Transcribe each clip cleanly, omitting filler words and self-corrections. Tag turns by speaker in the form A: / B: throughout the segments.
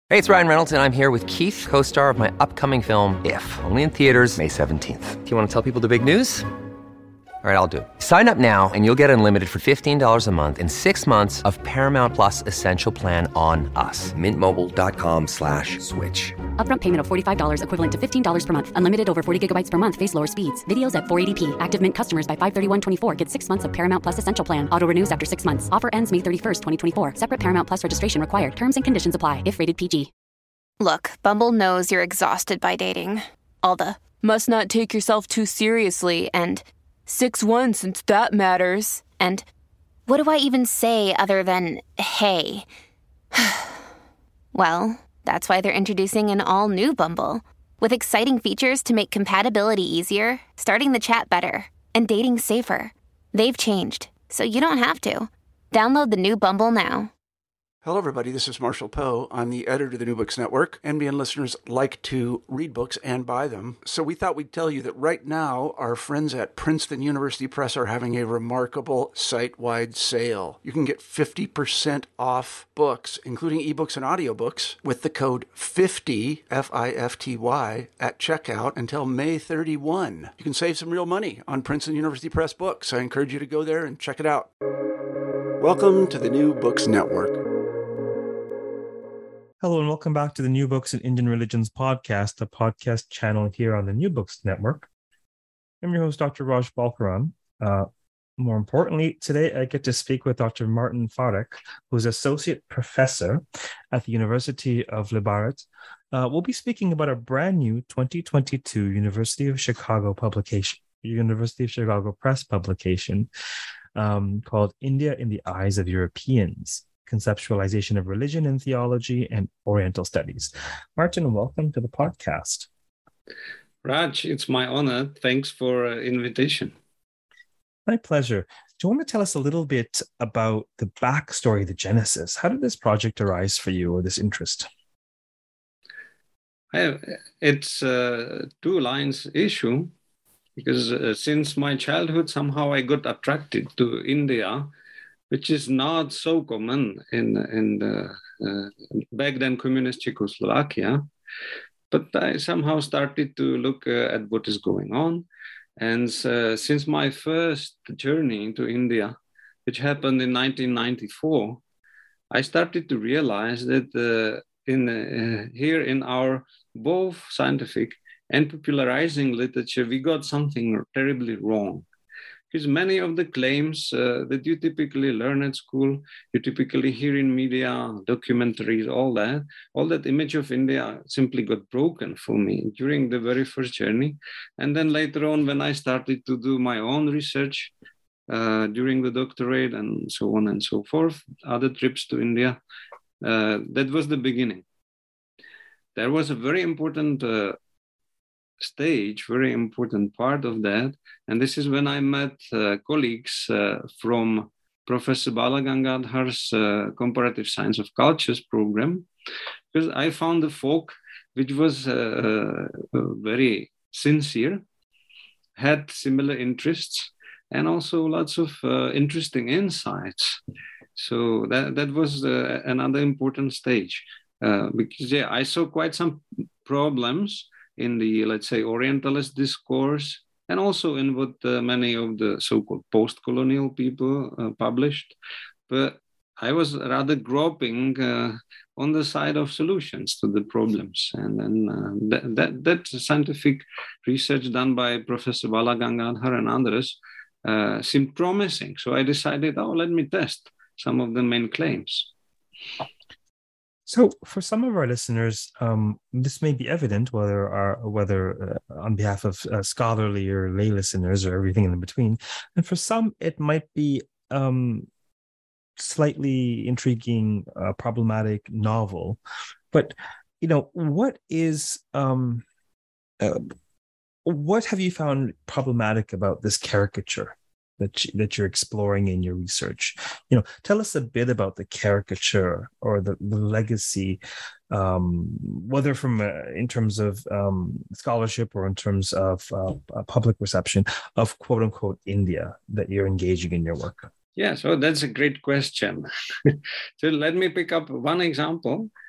A: Hey, it's Ryan Reynolds, and I'm here with Keith, co-star of my upcoming film, If, only in theaters May 17th. Do you want to tell people the big news? All right, I'll do it. Sign up now and you'll get unlimited for $15 a month and 6 months of Paramount Plus Essential Plan on us. MintMobile.com/switch.
B: Upfront payment of $45 equivalent to $15 per month. Unlimited over 40 gigabytes per month. Face lower speeds. Videos at 480p. Active Mint customers by 531.24 get 6 months of Paramount Plus Essential Plan. Auto renews after 6 months. Offer ends May 31st, 2024. Separate Paramount Plus registration required. Terms and conditions apply if rated PG.
C: Look, Bumble knows you're exhausted by dating. All the must not take yourself too seriously and 6'1" since that matters. And what do I even say other than hey? Well, that's why they're introducing an all-new Bumble with exciting features to make compatibility easier, starting the chat better, and dating safer. They've changed, so you don't have to. Download the new Bumble now.
D: Hello, everybody. This is Marshall Poe. I'm the editor of the New Books Network. NBN listeners like to read books and buy them. So we thought we'd tell you that right now, our friends at Princeton University Press are having a remarkable site-wide sale. You can get 50% off books, including ebooks and audiobooks, with the code 50, F-I-F-T-Y, at checkout until May 31. You can save some real money on Princeton University Press books. I encourage you to go there and check it out. Welcome to the New Books Network.
E: Hello and welcome back to the New Books in Indian Religions podcast, a podcast channel here on the New Books Network. I'm your host, Dr. Raj Balkaran. More importantly, today I get to speak with Dr. Martin Farek, who's Associate Professor at the University of Liberec. We'll be speaking about a brand new 2022 University of Chicago publication, University of Chicago Press publication called India in the Eyes of Europeans: Conceptualization of Religion and Theology and Oriental Studies. Martin, welcome to the podcast.
F: Raj, it's my honor. Thanks for invitation.
E: My pleasure. Do you want to tell us a little bit about the backstory, the genesis? How did this project arise for you, or this interest?
F: It's a two lines issue, because since my childhood, somehow I got attracted to India, which is not so common in the back then communist Czechoslovakia. But I somehow started to look at what is going on. And since my first journey into India, which happened in 1994, I started to realize that here in our both scientific and popularizing literature, we got something terribly wrong. Because many of the claims that you typically learn at school, you typically hear in media, documentaries, all that image of India simply got broken for me during the very first journey. And then later on, when I started to do my own research during the doctorate and so on and so forth, other trips to India, that was the beginning. There was a very important stage, very important part of that. And this is when I met colleagues from Professor Bala Gangadhar's Comparative Science of Cultures program, because I found the folk which was very sincere, had similar interests, and also lots of interesting insights. So that was another important stage, because I saw quite some problems in the, let's say, Orientalist discourse, and also in what many of the so-called post-colonial people published. But I was rather groping on the side of solutions to the problems. And then that scientific research done by Professor Bala Gangadhar and others seemed promising. So I decided, let me test some of the main claims.
E: So for some of our listeners, this may be evident, whether on behalf of scholarly or lay listeners or everything in between. And for some, it might be slightly intriguing, problematic, novel. But, what have you found problematic about this caricature that you're exploring in your research? Tell us a bit about the caricature or the legacy, whether from in terms of scholarship or in terms of public reception of quote unquote India that you're engaging in your work.
F: Yeah, so that's a great question. So let me pick up one example.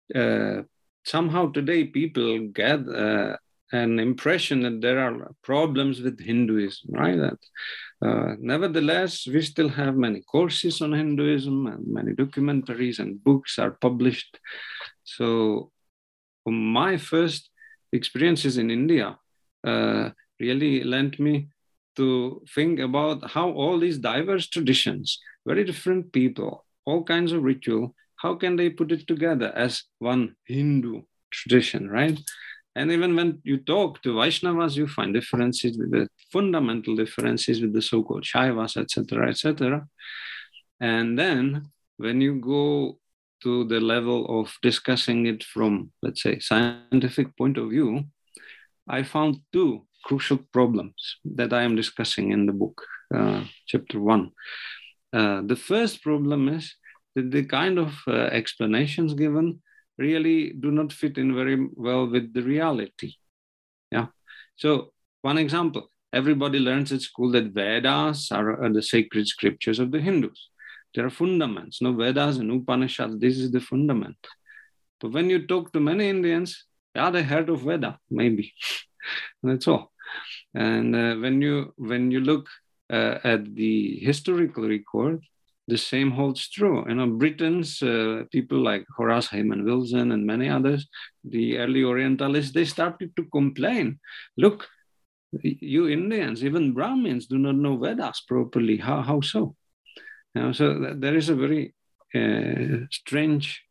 F: somehow today people get an impression that there are problems with Hinduism, right? That nevertheless, we still have many courses on Hinduism and many documentaries and books are published. So my first experiences in India really lent me to think about how all these diverse traditions, very different people, all kinds of ritual, how can they put it together as one Hindu tradition, right? And even when you talk to Vaishnavas, you find differences with the fundamental differences with the so-called Shaivas, etc., etc. And then when you go to the level of discussing it from, let's say, scientific point of view, I found two crucial problems that I am discussing in the book, chapter 1. The first problem is that the kind of explanations given really do not fit in very well with the reality. Yeah. So one example, everybody learns at school that Vedas are the sacred scriptures of the Hindus. There are fundaments, no Vedas and Upanishads, this is the fundament. But when you talk to many Indians, yeah, they heard of Veda, maybe. That's all. And when you look at the historical record, the same holds true. You know, Britons, people like Horace Hayman Wilson and many others, the early Orientalists, they started to complain. Look, you Indians, even Brahmins, do not know Vedas properly. How so? You know, so there is a very strange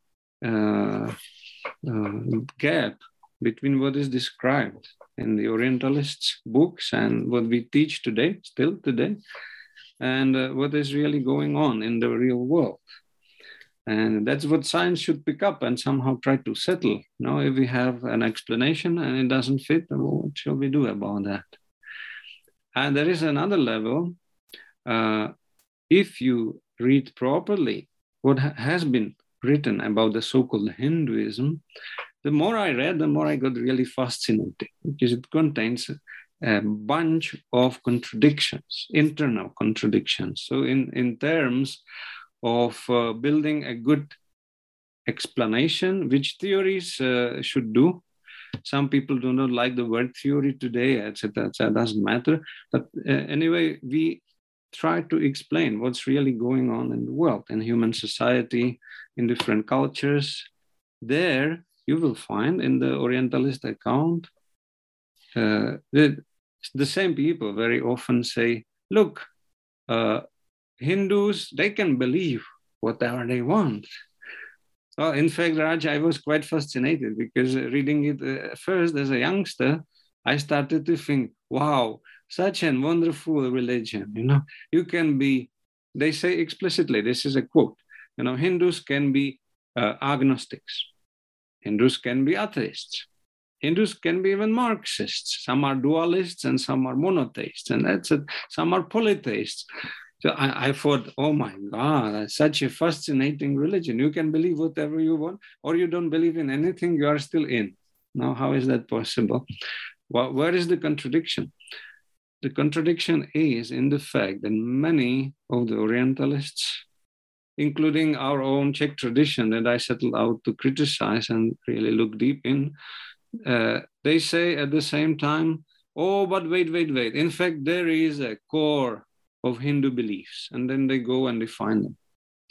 F: gap between what is described in the Orientalists' books and what we teach today, still today, and what is really going on in the real world. And that's what science should pick up and somehow try to settle. Now, if we have an explanation and it doesn't fit, well, what shall we do about that? And there is another level. If you read properly what has been written about the so-called Hinduism, the more I read, the more I got really fascinated, because it contains a bunch of contradictions, internal contradictions. So in terms of building a good explanation, which theories should do. Some people do not like the word theory today, etc. It doesn't matter. But anyway, we try to explain what's really going on in the world, in human society, in different cultures. There, you will find in the Orientalist account that the same people very often say, look, Hindus, they can believe whatever they want. Well, in fact, Raj, I was quite fascinated because reading it first as a youngster, I started to think, wow, such a wonderful religion. You know, you can be, they say explicitly, this is a quote, you know, Hindus can be agnostics. Hindus can be atheists. Hindus can be even Marxists. Some are dualists and some are monotheists, and that's it. Some are polytheists. So I thought, oh my God, that's such a fascinating religion. You can believe whatever you want, or you don't believe in anything, you are still in. Now, how is that possible? Well, where is the contradiction? The contradiction is in the fact that many of the Orientalists, including our own Czech tradition that I settled out to criticize and really look deep in, they say at the same time, oh, but wait. In fact, there is a core of Hindu beliefs, and then they go and define them.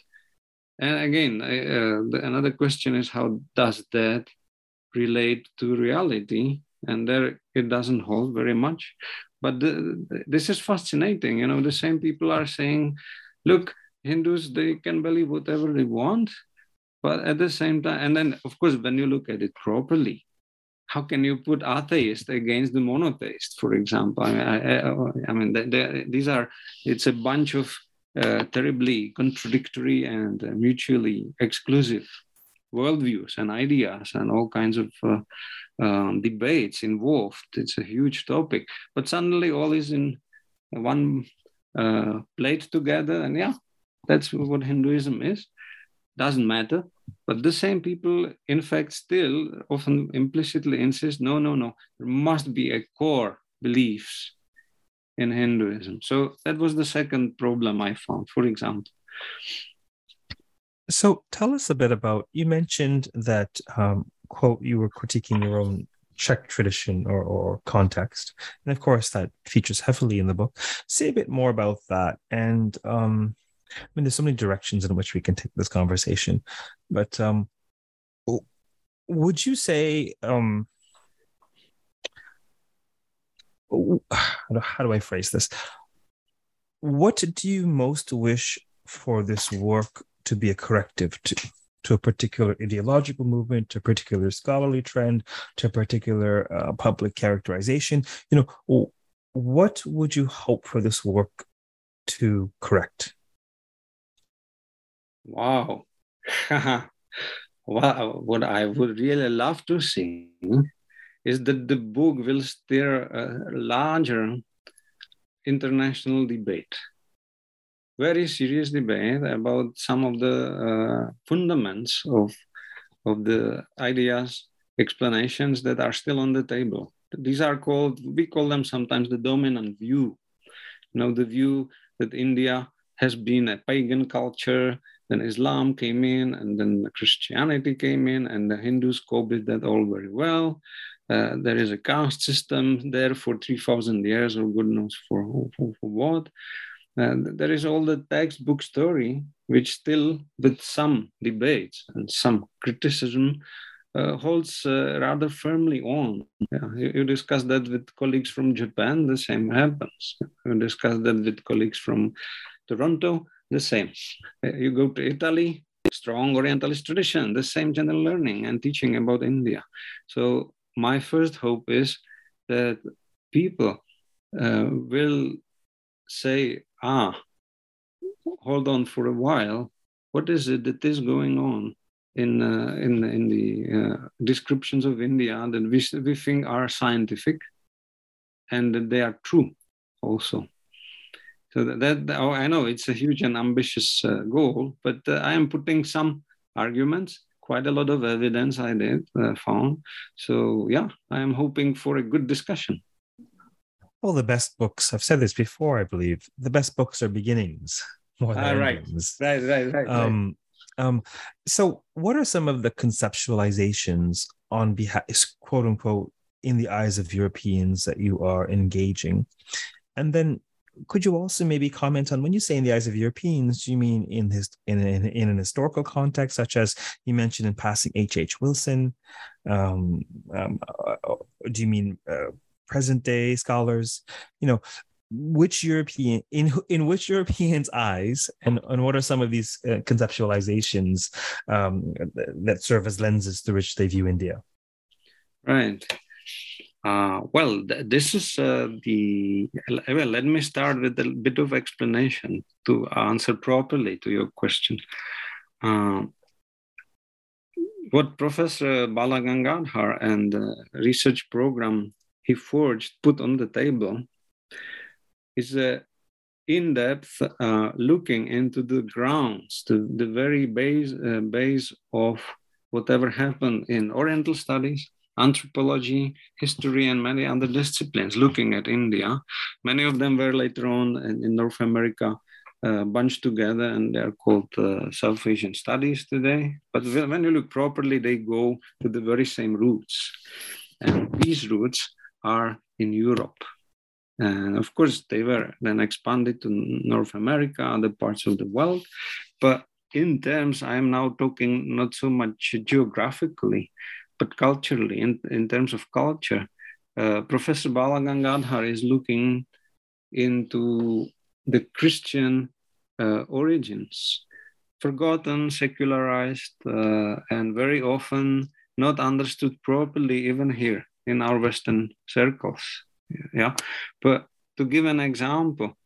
F: And again, another question is, how does that relate to reality? And there it doesn't hold very much. But this is fascinating. You know, the same people are saying, look, Hindus, they can believe whatever they want, but at the same time, and then, of course, when you look at it properly, how can you put atheist against the monotheist, for example? I mean, these are, it's a bunch of terribly contradictory and mutually exclusive worldviews and ideas and all kinds of debates involved. It's a huge topic, but suddenly all is in one plate together, and yeah, that's what Hinduism is. Doesn't matter. But the same people, in fact, still often implicitly insist, no, there must be a core beliefs in Hinduism. So that was the second problem I found, for example.
E: So tell us a bit about, you mentioned that, quote, you were critiquing your own Czech tradition or context. And of course, that features heavily in the book. Say a bit more about that. And I mean, there's so many directions in which we can take this conversation. But would you say, how do I phrase this? What do you most wish for this work to be a corrective to a particular ideological movement, to a particular scholarly trend, to a particular public characterization? What would you hope for this work to correct?
F: Wow. Wow. What I would really love to see is that the book will stir a larger international debate, very serious debate about some of the fundaments of the ideas, explanations that are still on the table. These are we call them sometimes the dominant view. The view that India has been a pagan culture, then Islam came in, and then Christianity came in, and the Hindus copied that all very well. There is a caste system there for 3,000 years, or good knows for what. There is all the textbook story, which still, with some debates and some criticism, holds rather firmly on. You discuss that with colleagues from Japan, the same happens. You discuss that with colleagues from Toronto, the same. You go to Italy, strong Orientalist tradition, the same general learning and teaching about India. So my first hope is that people will say, hold on for a while. What is it that is going on in the descriptions of India that we think are scientific and that they are true also? So that I know it's a huge and ambitious goal, but I am putting some arguments, quite a lot of evidence I found. So yeah, I am hoping for a good discussion.
E: Well, the best books, I've said this before, I believe, the best books are beginnings more than endings.
F: Right.
E: So what are some of the conceptualizations on behalf, quote unquote, in the eyes of Europeans that you are engaging? And then could you also maybe comment on, when you say in the eyes of Europeans, do you mean in an historical context, such as you mentioned in passing H.H. Wilson? Do you mean present day scholars? Which European, in which Europeans' eyes, and what are some of these conceptualizations that serve as lenses through which they view India?
F: Right. This is let me start with a bit of explanation to answer properly to your question. What Professor Bala Gangadhar and the research program he forged, put on the table, is a in-depth looking into the grounds, to the very base of whatever happened in Oriental studies, anthropology, history, and many other disciplines, looking at India. Many of them were later on in North America bunched together, and they're called South Asian studies today. But when you look properly, they go to the very same roots. And these roots are in Europe. And of course, they were then expanded to North America, other parts of the world. But in terms, I am now talking not so much geographically, but culturally, in terms of culture. Professor Bala Gangadhar is looking into the Christian origins, forgotten, secularized, and very often not understood properly, even here in our Western circles. Yeah, but to give an example,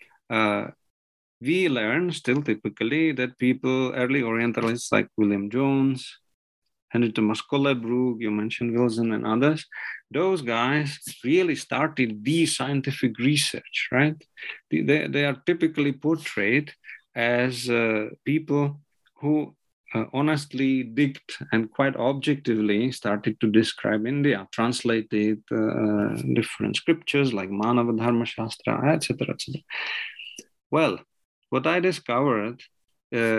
F: we learn still typically that people, early Orientalists like William Jones, Henry Thomas Collebrook, you mentioned Wilson and others, those guys really started the scientific research, right? They are typically portrayed as people who honestly digged and quite objectively started to describe India, translated different scriptures like Manava Dharma Shastra, etc., etc. Well, what I discovered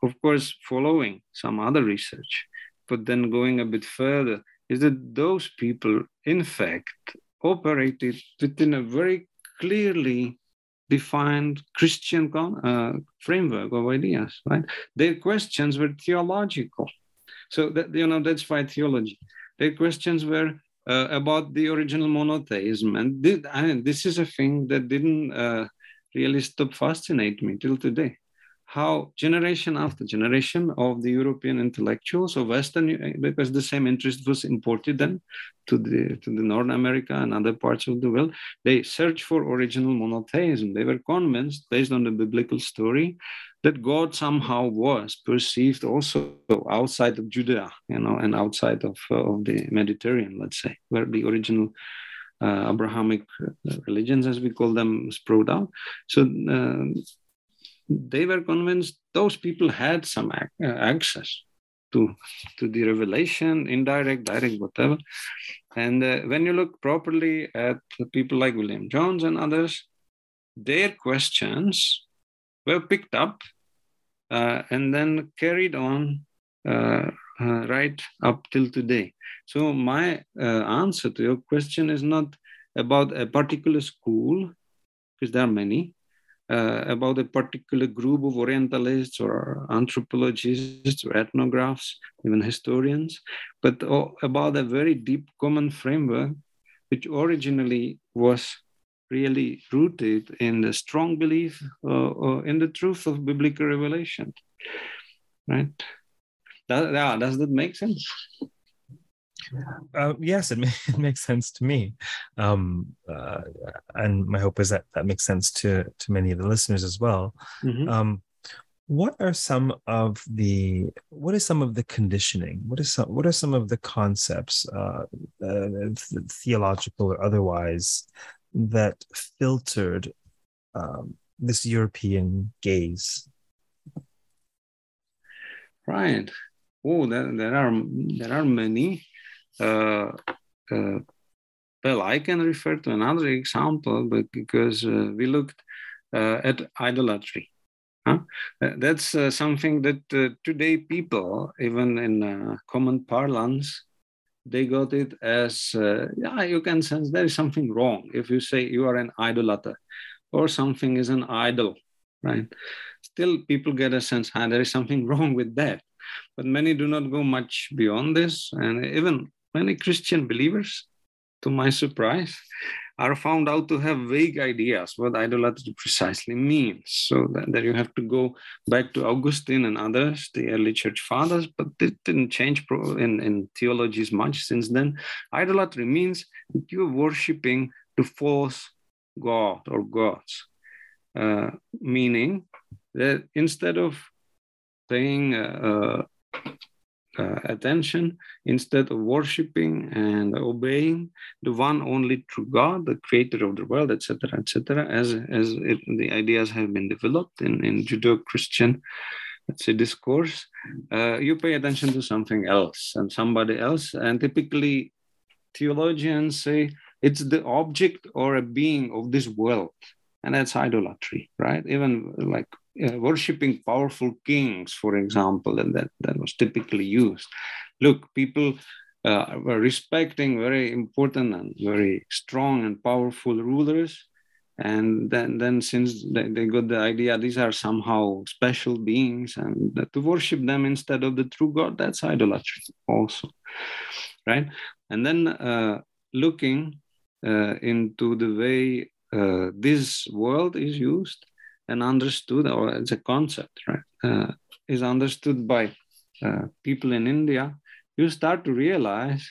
F: of course, following some other research, but then going a bit further, is that those people, in fact, operated within a very clearly defined Christian framework of ideas, right? Their questions were theological. So that's why theology. Their questions were about the original monotheism. And this is a thing that didn't really stop fascinating me till today. How generation after generation of the European intellectuals of Western, because the same interest was imported then to the North America and other parts of the world, they searched for original monotheism. They were convinced, based on the biblical story, that God somehow was perceived also outside of Judea, and outside of the Mediterranean, let's say, where the original Abrahamic religions, as we call them, sprout out. So they were convinced those people had some access to the revelation, indirect, direct, whatever. And when you look properly at people like William Jones and others, their questions were picked up and then carried on right up till today. So my answer to your question is not about a particular school, because there are many, about a particular group of Orientalists or anthropologists or ethnographs, even historians, but about a very deep common framework, which originally was really rooted in the strong belief in the truth of biblical revelation. Right? Does that make sense?
E: Yes, it makes sense to me, and my hope is that makes sense to many of the listeners as well. Mm-hmm. What is some of the conditioning? What are some of the concepts, theological or otherwise, that filtered this European gaze?
F: Right. Oh, there are many. Well, I can refer to another example, but because we looked at idolatry. That's something that today people, even in common parlance, they got it as, you can sense there is something wrong if you say you are an idolater or something is an idol, right? Still, people get a sense, there is something wrong with that. But many do not go much beyond this. And even many Christian believers, to my surprise, are found out to have vague ideas what idolatry precisely means. So that you have to go back to Augustine and others, the early church fathers, but it didn't change in theologies much since then. Idolatry means that you're worshipping the false god or gods, meaning that instead of paying attention, instead of worshipping and obeying the one only true God, the creator of the world, etc., as the ideas have been developed in Judeo-Christian, let's say, discourse, you pay attention to something else and somebody else. And typically theologians say it's the object or a being of this world. And that's idolatry, right? Even like worshipping powerful kings, for example, and that was typically used. Look, people were respecting very important and very strong and powerful rulers. And then since they got the idea these are somehow special beings, and to worship them instead of the true God, that's idolatry also, right? And then looking into the way this world is used and understood, or it's a concept, right, is understood by people in India, you start to realize,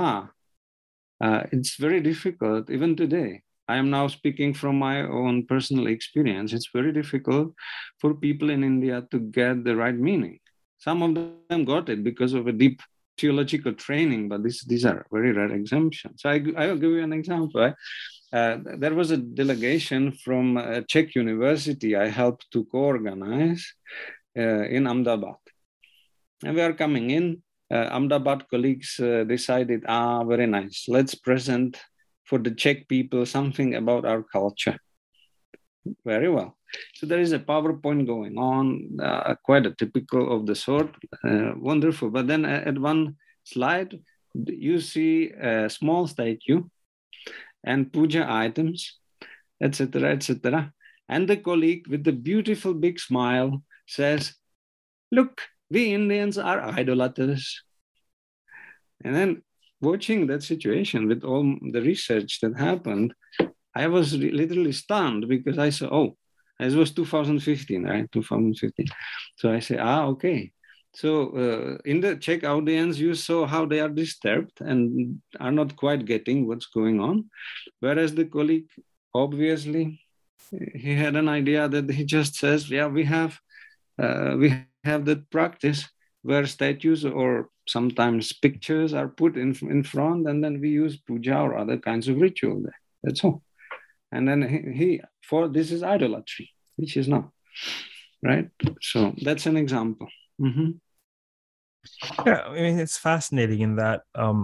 F: it's very difficult, even today. I am now speaking from my own personal experience. It's very difficult for people in India to get the right meaning. Some of them got it because of a deep theological training, but these are very rare exemptions. So I'll give you an example. Right? There was a delegation from a Czech university I helped to co-organize in Ahmedabad. And we are coming in. Ahmedabad colleagues decided, very nice. Let's present for the Czech people something about our culture. Very well. So there is a PowerPoint going on, quite a typical of the sort, wonderful. But then at one slide, you see a small statue and puja items, etc., etc. And the colleague with the beautiful big smile says, "Look, we Indians are idolaters." And then watching that situation with all the research that happened, I was literally stunned because I said, oh, it was 2015, right? 2015. So I say, okay. So in the Czech audience, you saw how they are disturbed and are not quite getting what's going on. Whereas the colleague, obviously, he had an idea that he just says, yeah, we have that practice where statues or sometimes pictures are put in front, and then we use puja or other kinds of ritual there. That's all. And then this is idolatry, which is not, right? So that's an example. Mm-hmm.
E: Yeah, I mean, it's fascinating in that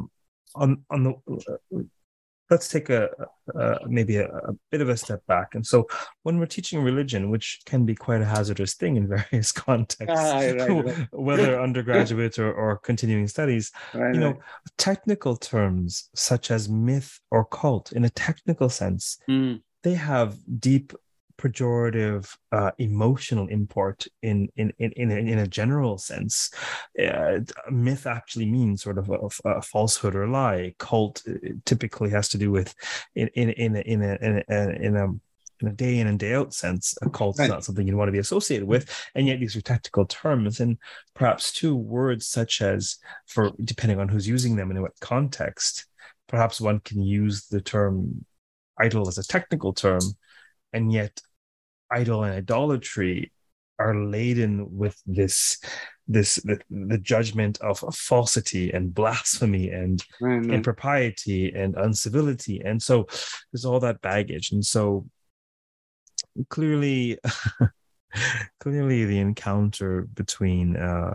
E: let's take maybe a bit of a step back. And so when we're teaching religion, which can be quite a hazardous thing in various contexts, right. Whether undergraduate or continuing studies, technical terms such as myth or cult, in a technical sense, they have deep pejorative emotional import in a general sense. Myth actually means sort of a falsehood or lie. Cult typically has to do with in a day in and day out sense. A cult is not something you want to be associated with, and yet these are technical terms. And perhaps two words such as, for depending on who's using them and in what context, perhaps one can use the term idol as a technical term, and yet idol and idolatry are laden with the judgment of falsity and blasphemy and impropriety and uncivility. And so there's all that baggage. And so clearly the encounter between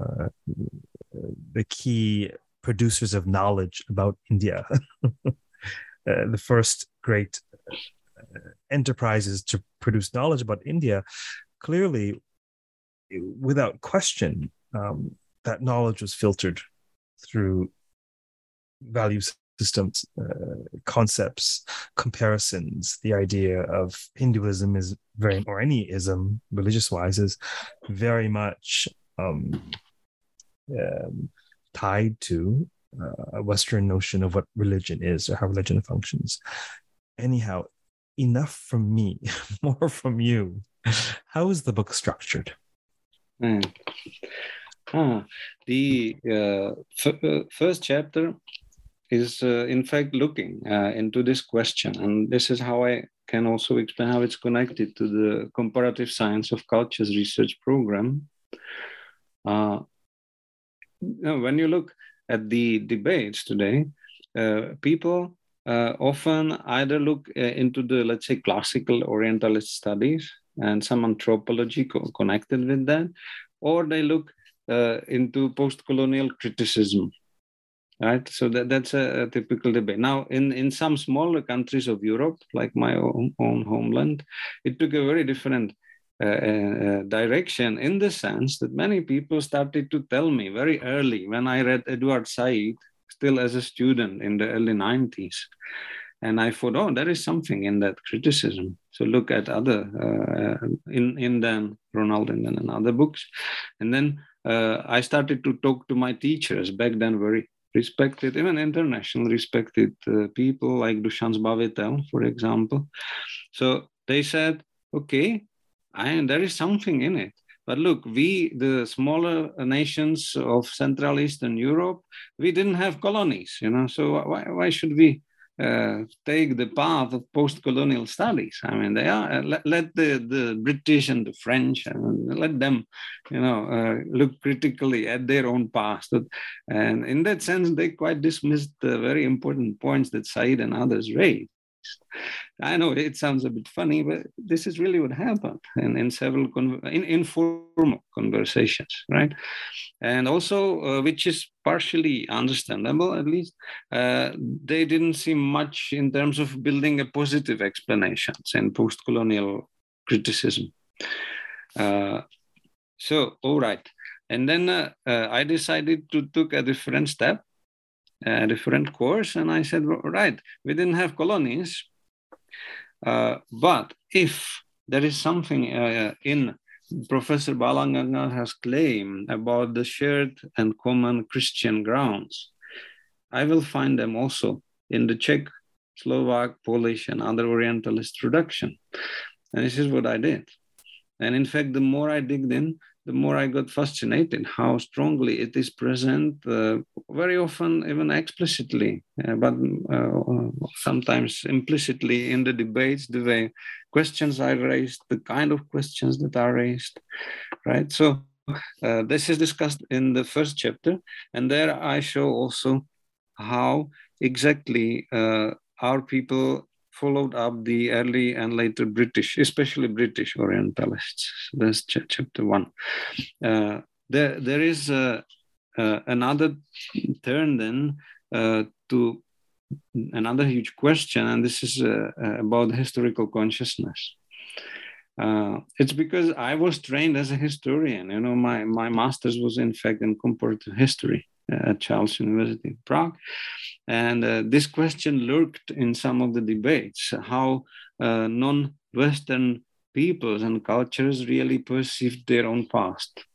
E: the key producers of knowledge about India, the first great enterprises to produce knowledge about India, clearly, without question, that knowledge was filtered through value systems, concepts, comparisons. The idea of Hinduism is or any ism, religious-wise, is very much tied to a Western notion of what religion is or how religion functions. Anyhow, enough from me, more from you. How is the book structured?
F: The first chapter is, in fact, looking into this question. And this is how I can also explain how it's connected to the Comparative Science of Cultures research program. When you look at the debates today, people often either look into the, let's say, classical Orientalist studies and some anthropology connected with that, or they look into post-colonial criticism, right? So that's a typical debate. Now, in some smaller countries of Europe, like my own homeland, it took a very different direction, in the sense that many people started to tell me very early, when I read Edward Said, still as a student in the early 90s. And I thought, there is something in that criticism. So look at other, in Dan, Ronald Inden and other books. And then I started to talk to my teachers, back then very respected, even international respected people like Dušan Zbavitel, for example. So they said, okay, there is something in it. But look, we, the smaller nations of Central Eastern Europe, we didn't have colonies, so why should we take the path of post-colonial studies? I mean, they are, let the British and the French, and let them, look critically at their own past. And in that sense, they quite dismissed the very important points that Said and others raised. I know it sounds a bit funny, but this is really what happened in several informal conversations, right? And also, which is partially understandable, at least, they didn't see much in terms of building a positive explanations in post-colonial criticism. So, all right. And then I decided to take a different step, a different course. And I said, right, we didn't have colonies. But if there is something in Professor Balagangadhar's claim about the shared and common Christian grounds, I will find them also in the Czech, Slovak, Polish, and other Orientalist production. And this is what I did. And in fact, the more I digged in, the more I got fascinated how strongly it is present, very often even explicitly, but sometimes implicitly in the debates, the way questions are raised, the kind of questions that are raised, right? So this is discussed in the first chapter. And there I show also how exactly our people followed up the early and later British, especially British Orientalists. That's chapter 1. There is another turn then to another huge question, and this is about historical consciousness. It's because I was trained as a historian. You know, my master's was in fact in comparative history at Charles University in Prague. And this question lurked in some of the debates, how non-Western peoples and cultures really perceived their own past.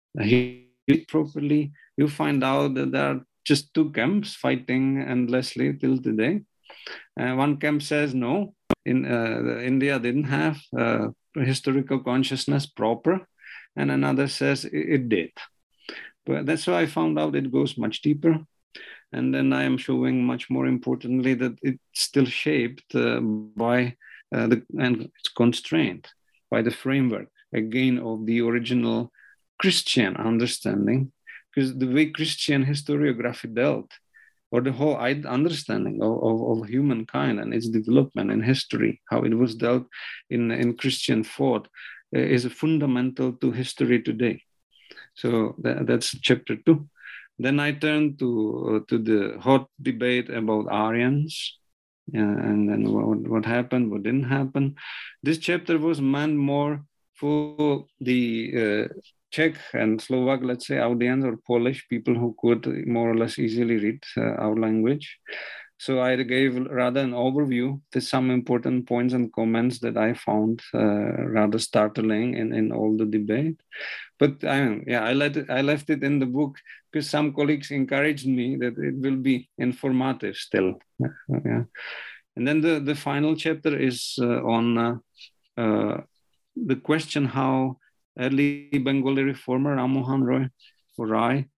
F: Properly, you find out that there are just two camps fighting endlessly till today. One camp says, no, India didn't have historical consciousness proper, and another says it did. But that's why I found out it goes much deeper. And then I am showing much more importantly that it's still shaped by and it's constrained by the framework, again, of the original Christian understanding, because the way Christian historiography dealt, or the whole understanding of humankind and its development in history, how it was dealt in Christian thought, is fundamental to history today. So that's chapter 2. Then I turned to the hot debate about Aryans, and then what happened, what didn't happen. This chapter was meant more for the Czech and Slovak, let's say, audience, or Polish people who could more or less easily read our language. So I gave rather an overview to some important points and comments that I found rather startling in all the debate. But I left it in the book because some colleagues encouraged me that it will be informative still. Yeah. And then the final chapter is on the question how early Bengali reformer Ram Mohan Rai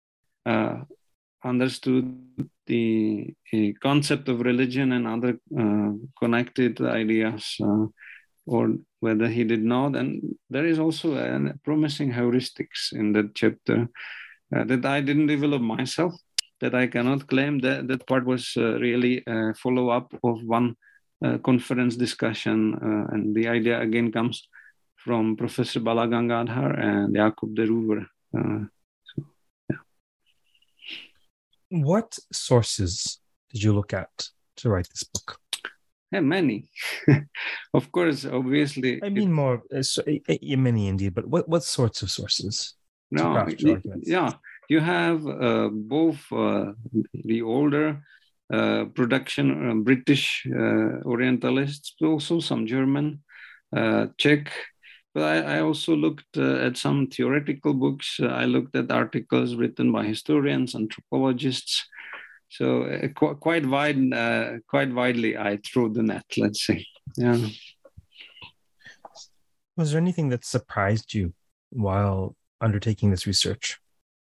F: understood the concept of religion and other connected ideas, or whether he did not. And there is also a promising heuristics in that chapter that I didn't develop myself, that I cannot claim. That part was really a follow-up of one conference discussion. And the idea again comes from Professor Balagangadhar and Jakob de Roover.
E: What sources did you look at to write this book?
F: Yeah, many. Of course, obviously.
E: I mean, more many indeed, but what sorts of sources?
F: No, yeah, you have both the older production British Orientalists, but also some German, Czech. But I also looked at some theoretical books. I looked at articles written by historians, anthropologists. So quite widely, I threw the net, let's say. Yeah.
E: Was there anything that surprised you while undertaking this research?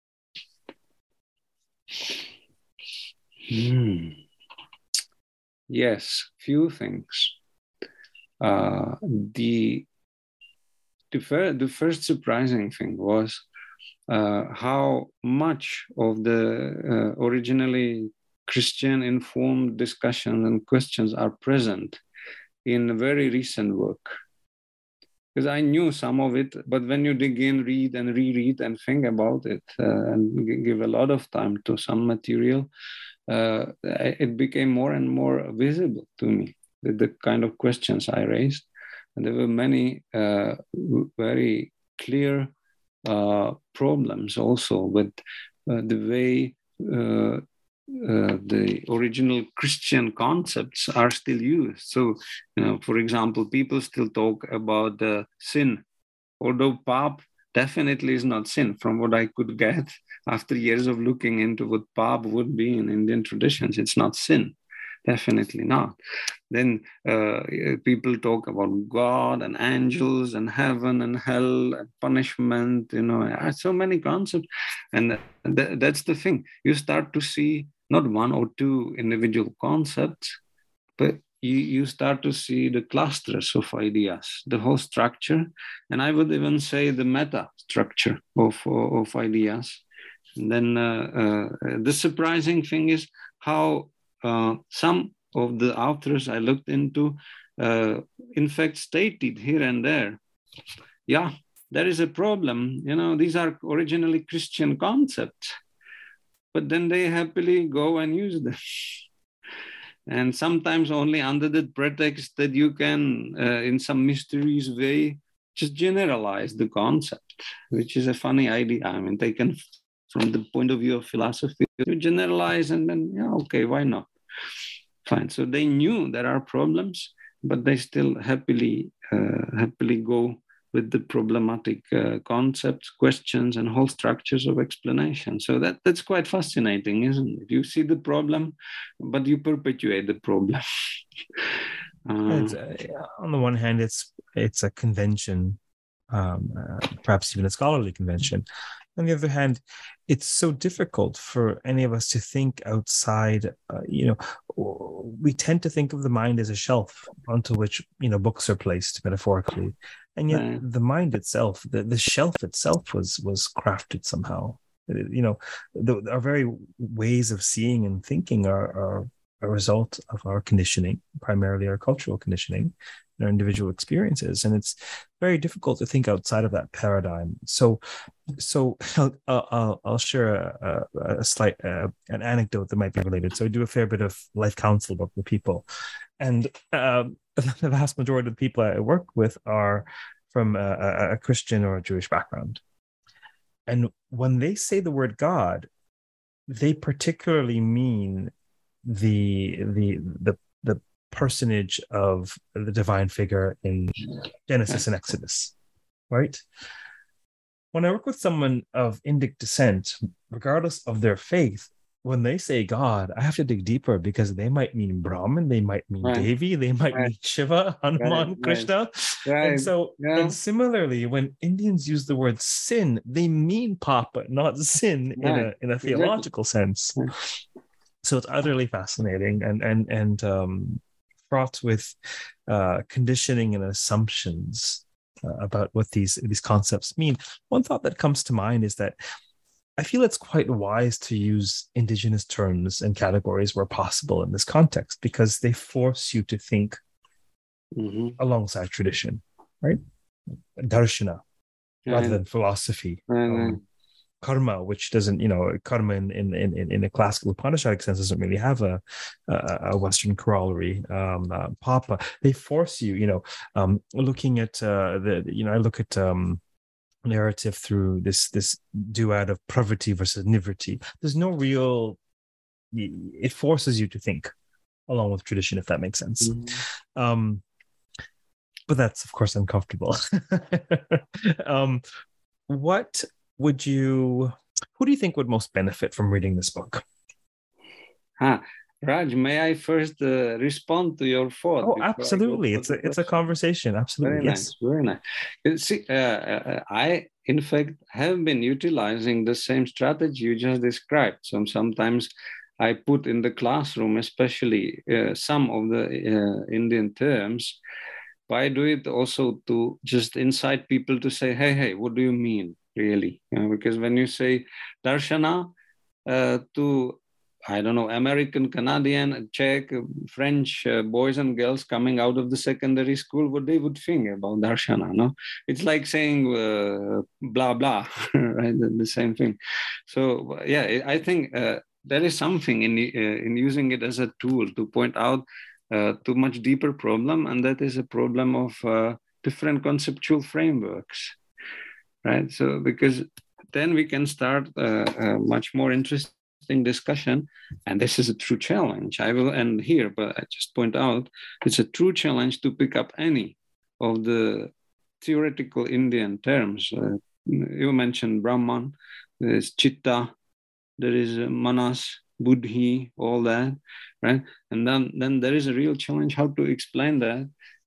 F: Yes, few things. The first surprising thing was how much of the originally Christian informed discussions and questions are present in very recent work. Because I knew some of it, but when you dig in, read and reread and think about it and give a lot of time to some material, it became more and more visible to me, the kind of questions I raised. And there were many very clear problems also with the way the original Christian concepts are still used. So, for example, people still talk about sin, although pap definitely is not sin, from what I could get after years of looking into what pap would be in Indian traditions. It's not sin, definitely not. Then people talk about God and angels and heaven and hell and punishment, so many concepts. And that's the thing. You start to see not one or two individual concepts, but you start to see the clusters of ideas, the whole structure, and I would even say the meta structure of ideas. And then the surprising thing is how some of the authors I looked into, in fact, stated here and there, yeah, there is a problem. These are originally Christian concepts, but then they happily go and use them. And sometimes only under the pretext that you can, in some mysterious way, just generalize the concept, which is a funny idea. I mean, taken from the point of view of philosophy, you generalize and then, okay, why not? Fine. So they knew there are problems, but they still happily go with the problematic concepts, questions, and whole structures of explanation. So that's quite fascinating, isn't it? You see the problem, but you perpetuate the problem.
E: On the one hand, it's a convention, perhaps even a scholarly convention. On the other hand, it's so difficult for any of us to think outside. We tend to think of the mind as a shelf onto which books are placed metaphorically, and yet the mind itself, the shelf itself, was crafted somehow. Our very ways of seeing and thinking are a result of our conditioning, primarily our cultural conditioning, our individual experiences, and it's very difficult to think outside of that paradigm. So I'll share a slight an anecdote that might be related. So I do a fair bit of life counsel work with people, and the vast majority of the people I work with are from a Christian or a Jewish background, and when they say the word God, they particularly mean the personage of the divine figure in Genesis and Exodus, right? When I work with someone of Indic descent, regardless of their faith, when they say God, I have to dig deeper because they might mean Brahman, they might mean Devi, they might mean Shiva, Hanuman, Krishna. And so, and similarly, when Indians use the word sin, they mean Papa, not sin in a theological sense. So it's utterly fascinating and fraught with conditioning and assumptions about what these concepts mean. One thought that comes to mind is that I feel it's quite wise to use indigenous terms and categories where possible in this context, because they force you to think alongside tradition, right? Darshana, rather than philosophy. Karma, which doesn't, karma in a classical Upanishadic sense doesn't really have a Western corollary. Papa, they force you, looking at I look at narrative through this duad of pravritti versus nivritti. There's no real, it forces you to think along with tradition, if that makes sense. But that's of course uncomfortable. Who do you think would most benefit from reading this book?
F: Raj, may I first respond to your thought?
E: Oh, absolutely. It's a conversation. Absolutely. Yes.
F: Very nice. See, I, in fact, have been utilizing the same strategy you just described. So sometimes I put in the classroom, especially some of the Indian terms, but I do it also to just incite people to say, hey, what do you mean, really? Because when you say darshana to I don't know, American, Canadian, Czech, French boys and girls coming out of the secondary school, what they would think about darshana, no? It's like saying blah, blah, right? The same thing. So, yeah, I think there is something in using it as a tool to point out to much deeper problem, and that is a problem of different conceptual frameworks, right? So because then we can start a much more interesting discussion. And this is a true challenge. I will end here, but I just point out it's a true challenge to pick up any of the theoretical Indian terms. You mentioned Brahman, there's Chitta, there is Manas, Buddhi, all that, right? And then there is a real challenge how to explain that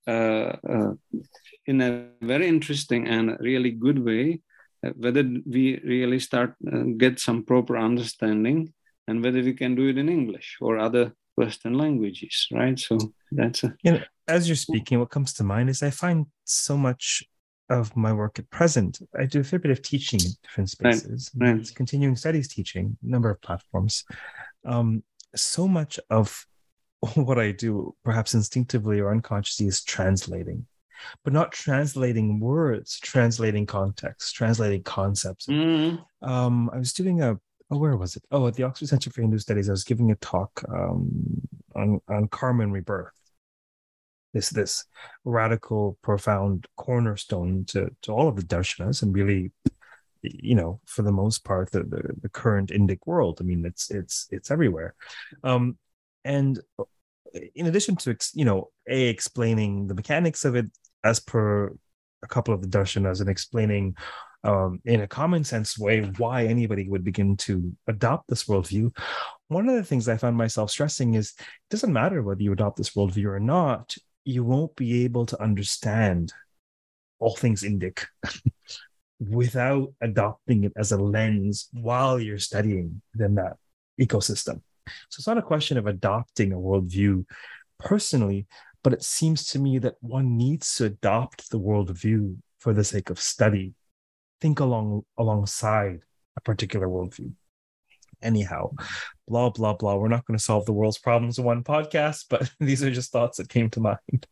F: in a very interesting and really good way, whether we really start get some proper understanding, and whether we can do it in English or other Western languages, right? So that's a...
E: As you're speaking, what comes to mind is I find so much of my work at present, I do a fair bit of teaching in different spaces.
F: Right.
E: It's continuing studies teaching, a number of platforms. So much of what I do, perhaps instinctively or unconsciously, is translating, but not translating words, translating context, translating concepts. I was doing where was it? Oh, at the Oxford Center for Hindu Studies, I was giving a talk on karma and rebirth. This radical, profound cornerstone to all of the darshanas, and really, for the most part, the current Indic world. I mean, it's everywhere. And in addition to explaining the mechanics of it as per a couple of the darshanas, and explaining in a common sense way why anybody would begin to adopt this worldview, one of the things I found myself stressing is it doesn't matter whether you adopt this worldview or not. You won't be able to understand all things Indic without adopting it as a lens while you're studying within that ecosystem. So it's not a question of adopting a worldview personally, but it seems to me that one needs to adopt the worldview for the sake of study, think alongside a particular worldview. Anyhow, blah, blah, blah. We're not going to solve the world's problems in one podcast, but these are just thoughts that came to mind.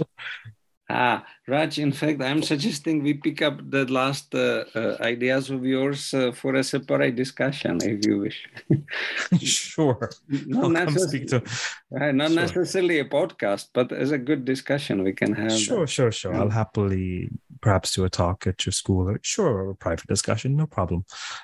F: Raj, in fact, I'm suggesting we pick up the last ideas of yours for a separate discussion, if you wish.
E: Sure.
F: Not necessarily a podcast, but as a good discussion we can have.
E: Sure.
F: Yeah.
E: I'll happily perhaps do a talk at your school. Or a private discussion, no problem.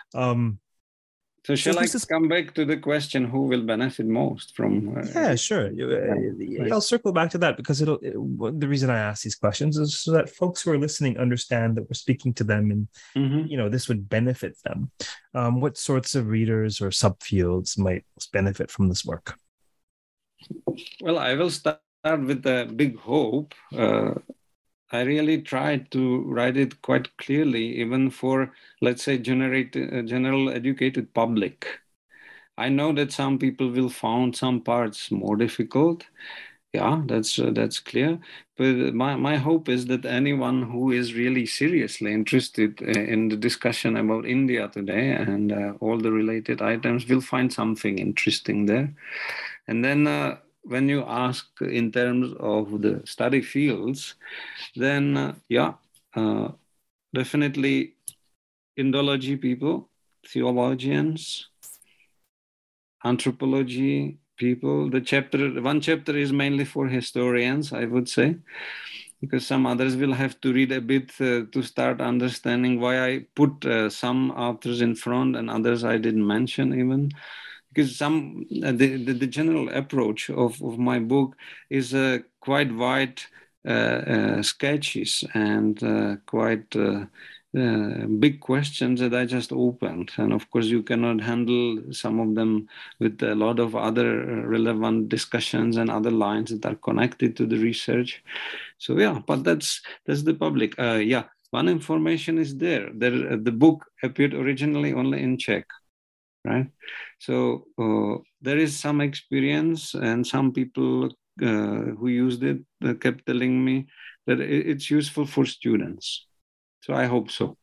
F: So shall I come back to the question, who will benefit most from...
E: Yeah, sure. I'll circle back to that, because the reason I ask these questions is so that folks who are listening understand that we're speaking to them, and this would benefit them. What sorts of readers or subfields might benefit from this work?
F: Well, I will start with a big hope. I really tried to write it quite clearly, even for, let's say, general educated public. I know that some people will find some parts more difficult. Yeah, that's clear. But my hope is that anyone who is really seriously interested in the discussion about India today and all the related items will find something interesting there. And then when you ask in terms of the study fields, then definitely Indology people, theologians, anthropology people. One chapter is mainly for historians, I would say, because some others will have to read a bit to start understanding why I put some authors in front and others I didn't mention even. Because the general approach of my book is quite wide sketches and quite big questions that I just opened. And of course, you cannot handle some of them with a lot of other relevant discussions and other lines that are connected to the research. So yeah, but that's the public. One information is there. The book appeared originally only in Czech. Right, so there is some experience, and some people who used it kept telling me that it's useful for students. So I hope so.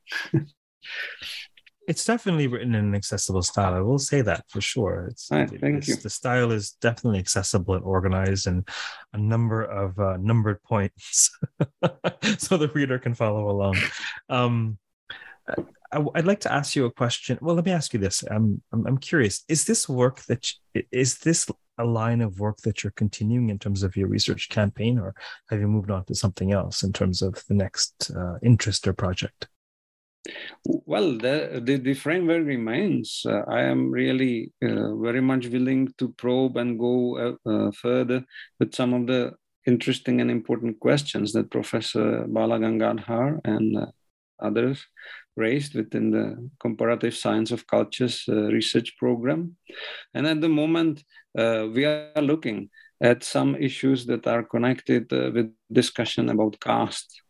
E: It's definitely written in an accessible style. I will say that for sure.
F: Thank you.
E: The style is definitely accessible and organized, and a number of numbered points, so the reader can follow along. I'd like to ask you a question. Well, let me ask you this. I'm curious. Is this work a line of work that you're continuing in terms of your research campaign, or have you moved on to something else in terms of the next interest or project?
F: Well, the framework remains. I am really very much willing to probe and go further with some of the interesting and important questions that Professor Bala Gangadhar and others raised within the Comparative Science of Cultures research program. And at the moment, we are looking at some issues that are connected with discussion about caste.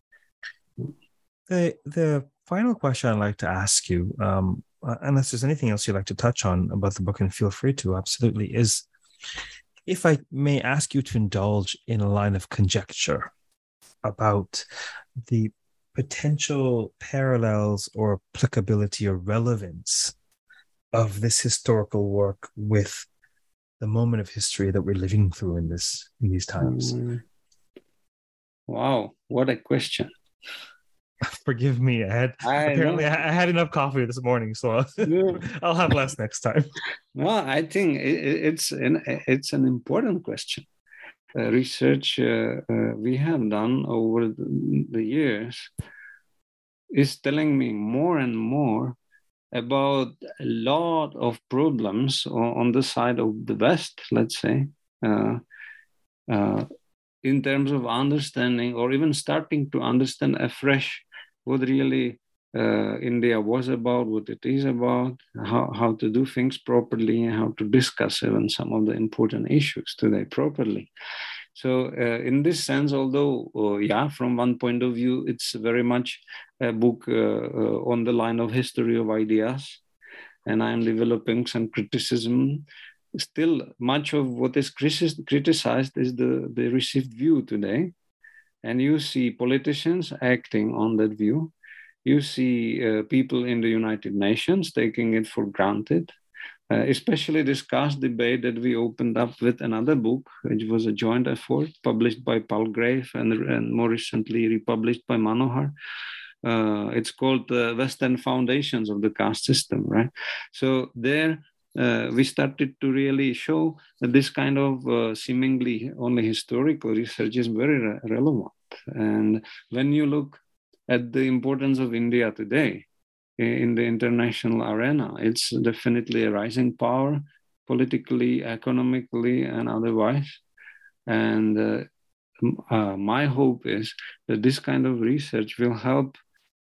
E: The final question I'd like to ask you, unless there's anything else you'd like to touch on about the book, and feel free to, absolutely, is if I may ask you to indulge in a line of conjecture about the potential parallels or applicability or relevance of this historical work with the moment of history that we're living through in these times.
F: Wow, what a question.
E: Forgive me, I had enough coffee this morning, so I'll have less next time.
F: Well, I think it's an important question. Research we have done over the years is telling me more and more about a lot of problems on the side of the West, let's say, in terms of understanding or even starting to understand afresh what really India was about, what it is about, how to do things properly, and how to discuss even some of the important issues today properly. So in this sense, although, from one point of view, it's very much a book on the line of history of ideas, and I'm developing some criticism, still much of what is criticized is the received view today. And you see politicians acting on that view. You see people in the United Nations taking it for granted. Especially this caste debate that we opened up with another book, which was a joint effort published by Palgrave and more recently republished by Manohar. It's called Western Foundations of the Caste System, right? So there we started to really show that this kind of seemingly only historical research is very relevant. And when you look at the importance of India today, in the international arena, it's definitely a rising power, politically, economically, and otherwise. And my hope is that this kind of research will help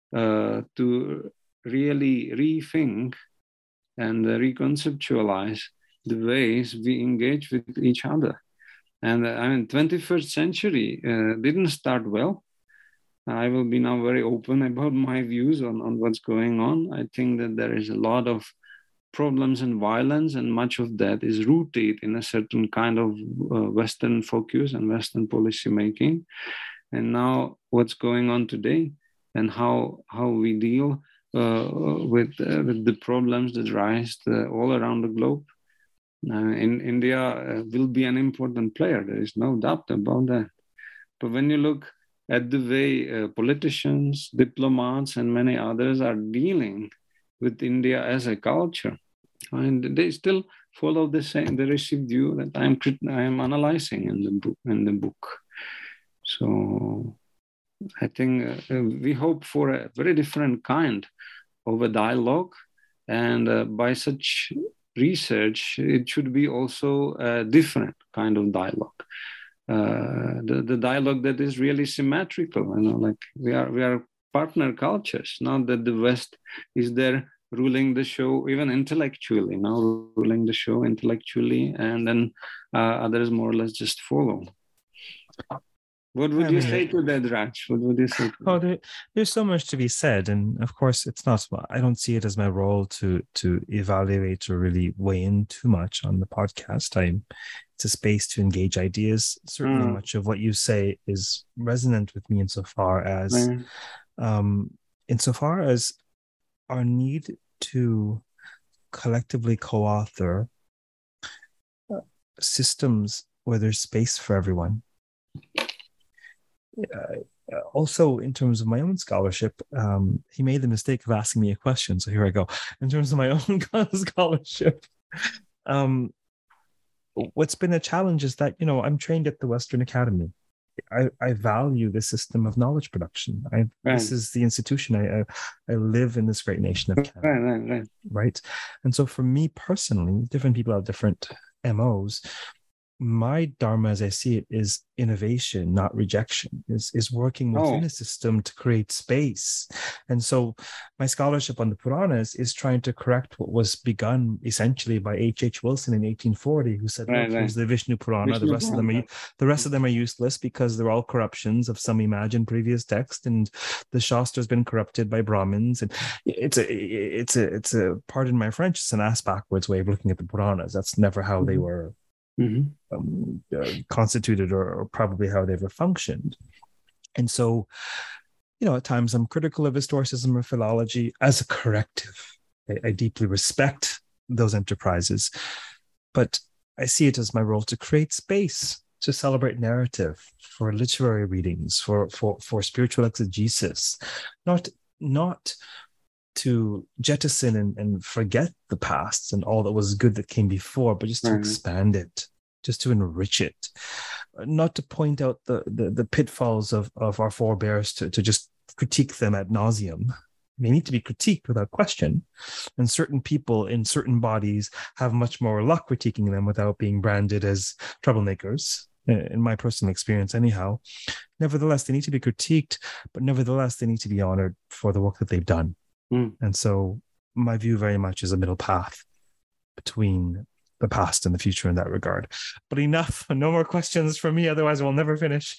F: to really rethink and reconceptualize the ways we engage with each other. And 21st century didn't start well. I will be now very open about my views on what's going on. I think that there is a lot of problems and violence, and much of that is rooted in a certain kind of Western focus and Western policy making. And now what's going on today and how we deal with the problems that rise all around the globe. In India will be an important player. There is no doubt about that. But when you look at the way politicians, diplomats, and many others are dealing with India as a culture, and they still follow the received view that I am analyzing in the book. So I think we hope for a very different kind of a dialogue, and by such research, it should be also a different kind of dialogue. The dialogue that is really symmetrical, like we are partner cultures. Not that the West is there ruling the show, even intellectually, ruling the show intellectually, and then others more or less just follow. What would you say to that, Raj? What would you say?
E: There's so much to be said, and of course, it's not. I don't see it as my role to evaluate or really weigh in too much on the podcast. It's a space to engage ideas. Certainly, much of what you say is resonant with me insofar as our need to collectively co-author systems where there's space for everyone. Also, in terms of my own scholarship, he made the mistake of asking me a question. So here I go. In terms of my own scholarship, what's been a challenge is that, I'm trained at the Western Academy. I value the system of knowledge production. This is the institution. I live in this great nation of Canada. Right. And so for me personally, different people have different MOs. My dharma, as I see it, is innovation, not rejection, is working within a system to create space. And so my scholarship on the Puranas is trying to correct what was begun essentially by H.H. Wilson in 1840, who said, here's the Vishnu Purana. The rest of them are useless because they're all corruptions of some imagined previous text, and the Shastra has been corrupted by Brahmins. And it's a pardon my French, it's an ass backwards way of looking at the Puranas. That's never how they were constituted, or probably how they ever functioned. And so, at times I'm critical of historicism or philology as a corrective. I deeply respect those enterprises, but I see it as my role to create space, to celebrate narrative, for literary readings, for spiritual exegesis, not to jettison and forget the past and all that was good that came before, but just to expand it, just to enrich it, not to point out the pitfalls of our forebears, to just critique them ad nauseum. They need to be critiqued without question. And certain people in certain bodies have much more luck critiquing them without being branded as troublemakers, in my personal experience anyhow. Nevertheless, they need to be critiqued, but nevertheless, they need to be honored for the work that they've done. And so my view very much is a middle path between the past and the future in that regard. But enough, no more questions from me, otherwise we'll never finish.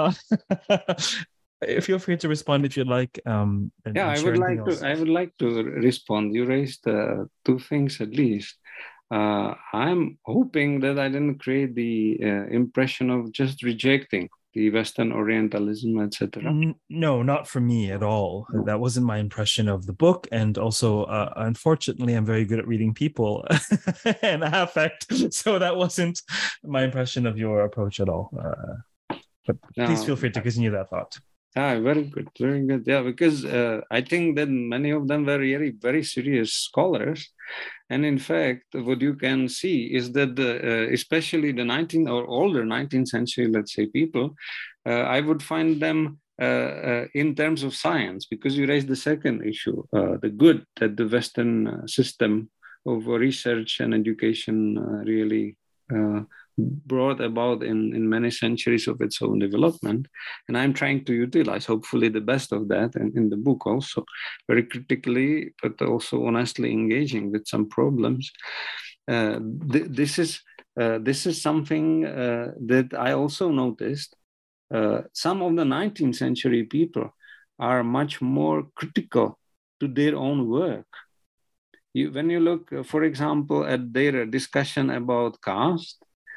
E: Feel free to respond if you'd like.
F: I would like to respond. You raised two things at least. I'm hoping that I didn't create the impression of just rejecting the Western Orientalism, etc.
E: No, not for me at all. That wasn't my impression of the book. And also, unfortunately, I'm very good at reading people and affect. So that wasn't my impression of your approach at all. But please feel free to continue that thought.
F: Very good, very good. Yeah, because I think that many of them were really very serious scholars. And in fact, what you can see is that especially the 19th or older 19th century, let's say, people, I would find them in terms of science, because you raised the second issue, the good that the Western system of research and education really brought about in many centuries of its own development. And I'm trying to utilize, hopefully, the best of that in the book also, very critically, but also honestly engaging with some problems. This is something that I also noticed. Some of the 19th century people are much more critical to their own work. When you look, for example, at their discussion about caste,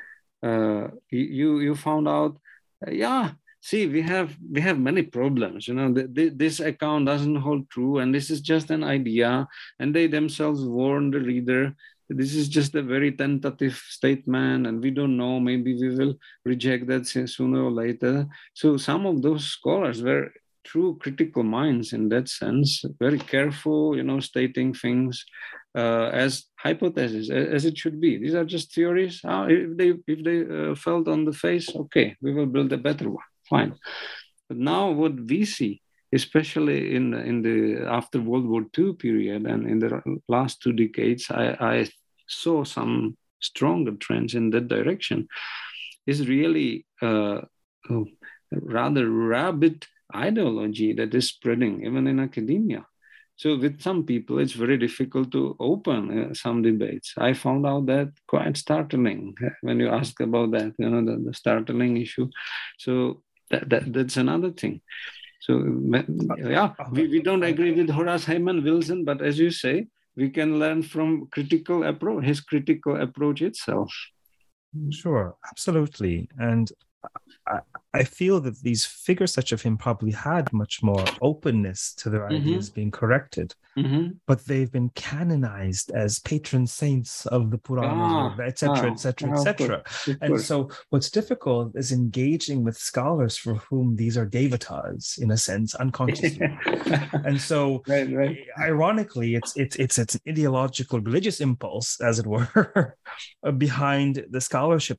F: you found out, we have many problems. This account doesn't hold true, and this is just an idea. And they themselves warn the reader, this is just a very tentative statement, and we don't know. Maybe we will reject that sooner or later. So some of those scholars were true critical minds in that sense, very careful, stating things as hypotheses, as it should be. These are just theories. If they felt on the face, okay, we will build a better one. Fine. But now what we see, especially in the after World War II period and in the last 2 decades, I saw some stronger trends in that direction, is really rather rabid ideology that is spreading even in academia. So with some people, it's very difficult to open some debates. I found out that quite startling when you ask about that, the startling issue. So that's another thing. So we don't agree with Horace Hayman Wilson, but as you say, we can learn from his critical approach itself.
E: Sure, absolutely. And I feel that these figures such of him probably had much more openness to their ideas being corrected, but they've been canonized as patron saints of the Puranas, etc., etc., etc. And so what's difficult is engaging with scholars for whom these are devatas, in a sense, unconsciously. And so, ironically, it's an ideological religious impulse, as it were, behind the scholarship.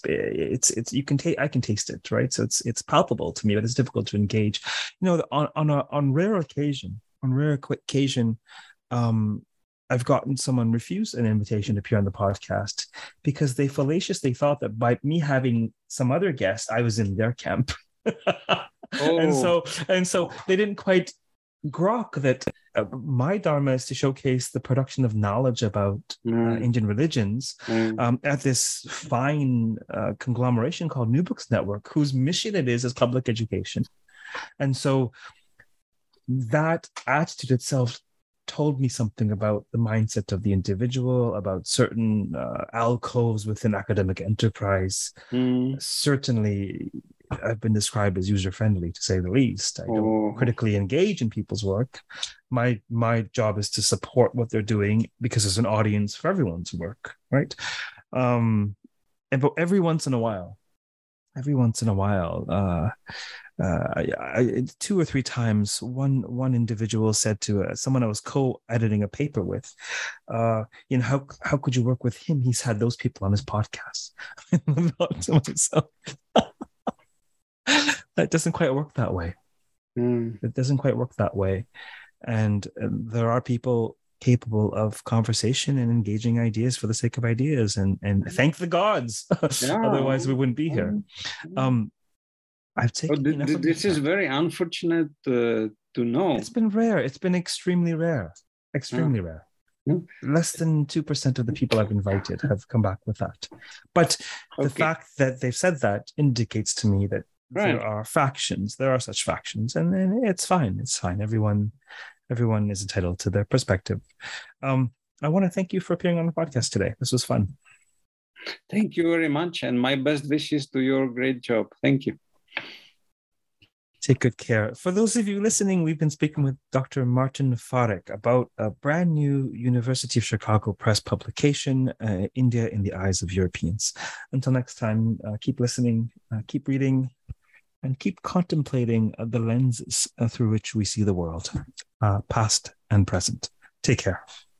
E: I can taste it, right? So it's palpable to me, but it's difficult to engage. On rare occasion, I've gotten someone refuse an invitation to appear on the podcast because they fallaciously thought that by me having some other guest, I was in their camp. And so they didn't quite grok that my dharma is to showcase the production of knowledge about Indian religions at this fine conglomeration called New Books Network, whose mission it is public education. And so that attitude itself told me something about the mindset of the individual, about certain alcoves within academic enterprise. Certainly, I've been described as user-friendly, to say the least. I don't critically engage in people's work. My job is to support what they're doing because there's an audience for everyone's work, right? But every once in a while, 2 or 3 times, one individual said to someone I was co-editing a paper with, how could you work with him? He's had those people on his podcast. To myself, that doesn't quite work that way. It doesn't quite work that way. And there are people capable of conversation and engaging ideas for the sake of ideas, and thank the gods. Otherwise we wouldn't be here. I've taken
F: this is very unfortunate to know.
E: It's been rare. It's been extremely rare. Rare. Less than 2% of the people I've invited have come back with that. But the fact that they've said that indicates to me that there are factions. There are such factions, and it's fine. It's fine. Everyone is entitled to their perspective. I want to thank you for appearing on the podcast today. This was fun.
F: Thank you very much, and my best wishes to your great job. Thank you.
E: Take good care. For those of you listening, we've been speaking with Dr. Martin Farek about a brand new University of Chicago Press publication, India in the Eyes of Europeans. Until next time, keep listening, keep reading, and keep contemplating the lenses through which we see the world, past and present. Take care.